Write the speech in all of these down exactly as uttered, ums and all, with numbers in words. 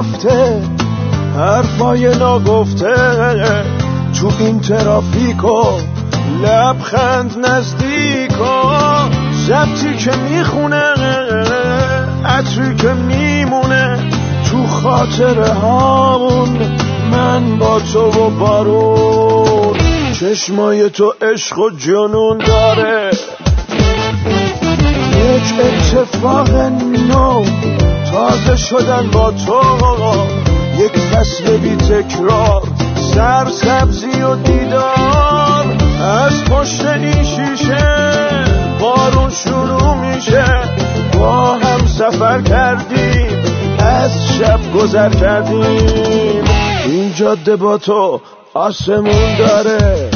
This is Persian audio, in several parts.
نرفته، حرفای ناگفته تو این ترافیکو، لبخند نزدیکو، ضبطی که میخونه، عطری که میمونه تو خاطره هامون، من با تو و بارون. چشمای تو عشق و جنون داره، یک اتفاق نو، تازه شدن با تو، یک فصل بی تکرار، سرسبزی و دیدار. از پشت این شیشه بارون شروع میشه، با هم سفر کردیم، از شب گذر کردیم. این جاده با تو آسمون داره،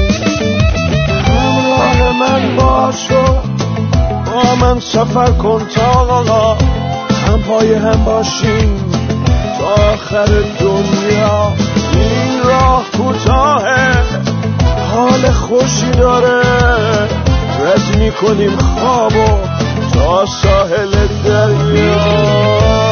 همراه من باشو، با من سفر کن تا هم پای هم باشیم تا آخر دنیا. این راه کوتاهه، حال خوشی داره، رد میکنیم خوابو تا ساحل دریا.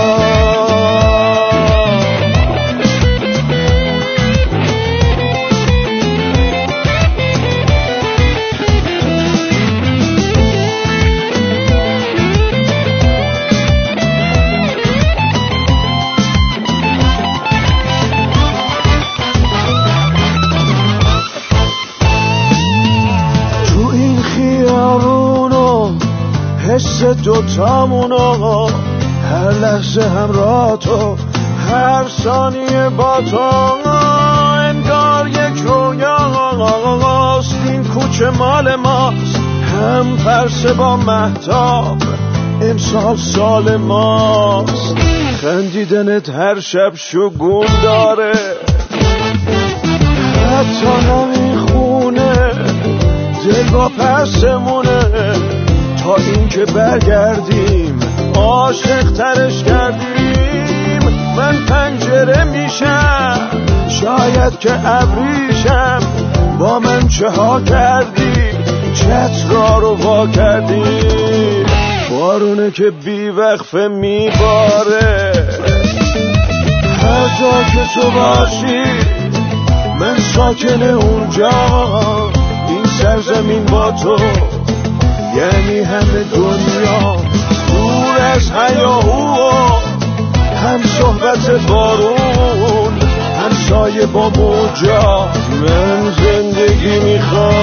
حس دوتامونو، هر لحظه همراه تو، هر ثانیه با تو، انگار یک رویاست. این کوچه مال ماست، هم پرسه با مهتاب، امسال سال ماست. خندیدنت هر شب شگون داره، حتی همین خونه دل با پسمونه، تا این که برگردیم عاشق ترش کردیم. من پنجره میشم، شاید که ابریشم، با من چه ها کردی، چترا رو وا کردی. بارونه که بی وقفه میباره، هر جا که تو باشی من ساکن اونجا. این سرزمین با تو یعنی همه دنیا، دور از هیاهو، هم صحبت بارون، هم سایه با موجا. من زندگی میخوام